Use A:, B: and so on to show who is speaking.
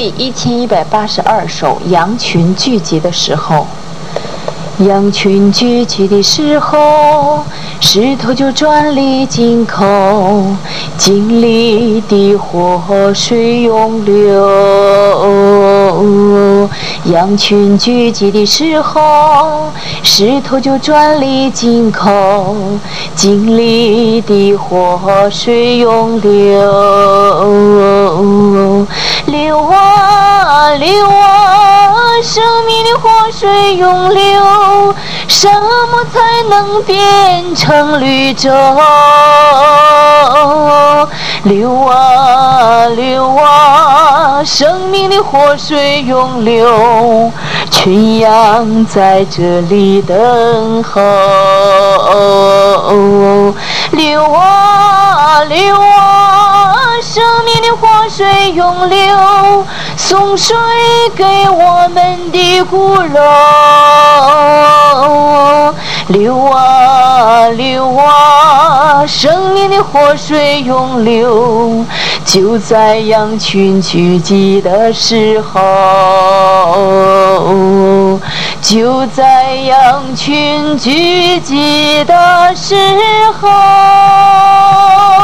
A: 第1182首《羊群聚集的时候》。羊群聚集的时候，石头就转离井口，井里的活水涌流。羊群聚集的时候，石头就转离井口，井里的活水涌流。流啊流啊，生命的活水涌流，什么才能变成绿洲？流啊流啊，生命的活水涌流，群羊在这里等候。流啊流啊，生命的活水涌流，送水给我们的骨肉。流啊流啊，生命的活水涌流，就在羊群聚集的时候，就在羊群聚集的时候。